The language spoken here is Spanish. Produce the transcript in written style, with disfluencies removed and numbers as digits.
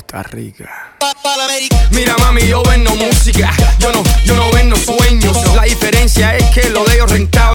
está rica. Mira mami, yo vendo música, yo no vendo sueños. La diferencia es que lo de ellos rentable.